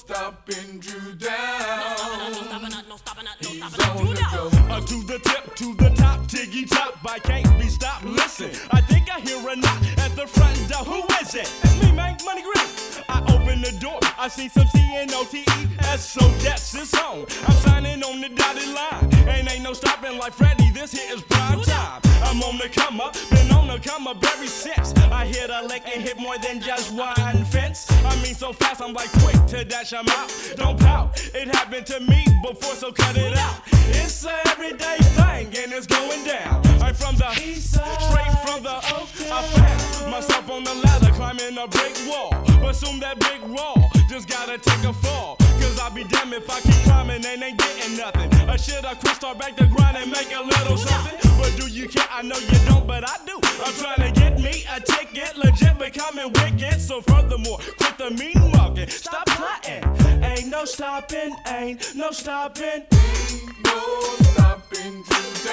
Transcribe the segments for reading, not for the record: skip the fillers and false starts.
stopping Drew down. No stopping, no stopping, no He's stopping, on the go. To the tip, to the top, Tiggy top. I can't be stopped. Listen, I think I hear a knock at the front door. Who is it? It's me, man, Money Green. I open the door. I see some CNOTES, so that's his home. I'm signing on the dotted line. Ain't no stopping like Freddy. This here is prime time. I'm on the come up, been on the come up ever since. I hit a lick and hit more than just one fence. I mean so fast, I'm like quick to dash 'em out. Don't pout, it happened to me before, so cut it out. It's a everyday thing and it's going down. I'm from the east side, straight from the Oak. I found myself on the ladder climbing a brick wall. Assume that big wall just gotta take a fall. Cause I'll be damned if I keep climbing and ain't getting nothing. Or should I quit, start back to grind and make a little something? But do you care? I know you don't, but I do. I'm trying to get me a ticket, legit becoming wicked. So furthermore, quit the mean mugging, stop plotting. Ain't no stopping, ain't no stopping. Ain't no stopping Drew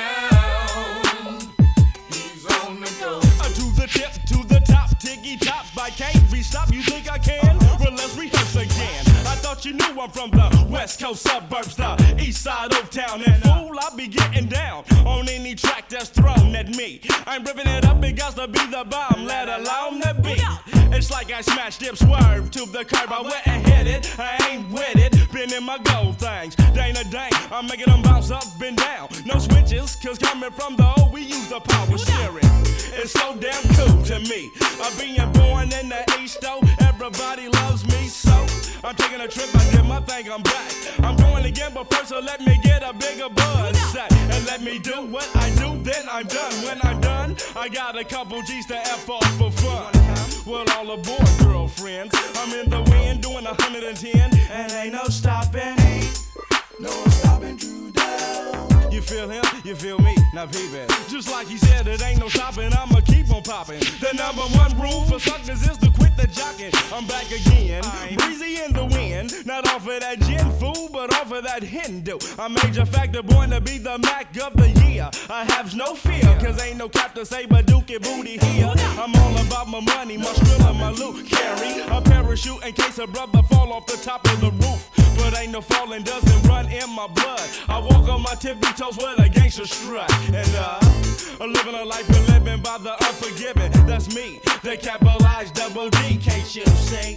down. He's on the go. To the tip, to the top, Tiggy top. I can't be stopped, you think I can? Well, let's rehearse again. I thought you knew I'm from the west coast suburbs, the east side of town. And fool, I be getting down on any track that's thrown at me. I'm ripping it up, it got to be the bomb, let alone the beat. It's like I smashed dip, swerve to the curb. I went and hit it, I ain't with it. Been in my gold things, dang a dang. I'm making them bounce up and down. No switches, cause coming from the O, we use the power steering. It's so damn cool to me. Being born in the East, though, everybody loves me so. I'm taking a trip, I did my thing, I'm back. I'm going again, but first, so let me get a bigger buzz sack. And let me do what I do, then I'm done. When I'm done, I got a couple G's to F off for fun. Well, all aboard, girlfriends. I'm in the wind, doing 110, and ain't no stopping. No stopping Drew down. You feel him, you feel me, now peep it. Just like he said, it ain't no stopping, I'ma keep on popping. The number one rule for suckers is to quit the jocking. I'm back again, breezy in the wind. Not off of that gin fool, but off of that Hindu. I Major Factor, born to be the Mac of the year. I have no fear, cause ain't no cap to say but dookie booty here. I'm all about my money, my skrilla, my loot. Carry a parachute in case a brother fall off the top of the roof. But ain't no falling, doesn't run in my blood. I walk on my tippy toes with a gangster strut. And I'm living a life and living by the unforgiving. That's me, they capitalize double D, can't you see?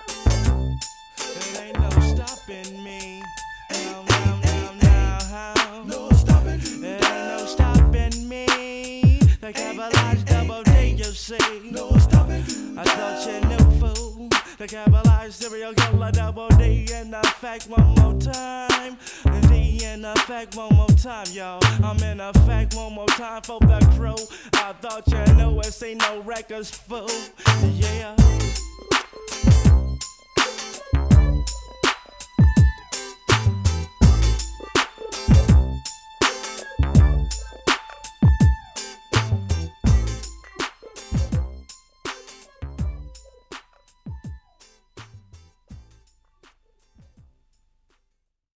There ain't no stopping me. No, No stopping Drew there down. ain't no stopping me. They capitalize double D, you see? No stopping Drew I down. thought you knew, fool. The capitalized serial killer, double D in effect one more time. The D in effect one more time, y'all. I'm in effect one more time for the crew. I thought you knew it, see no records, fool. Yeah.